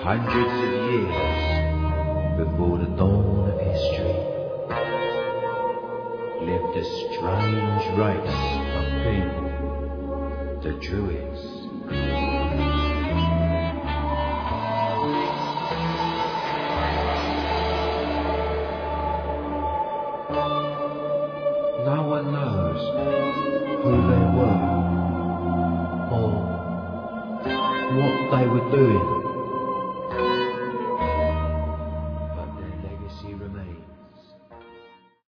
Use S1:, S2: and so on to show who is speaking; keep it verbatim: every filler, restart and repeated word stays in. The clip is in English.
S1: Hundreds of years before the dawn of history lived a strange race of people, the Druids. No one knows who they were or what they were doing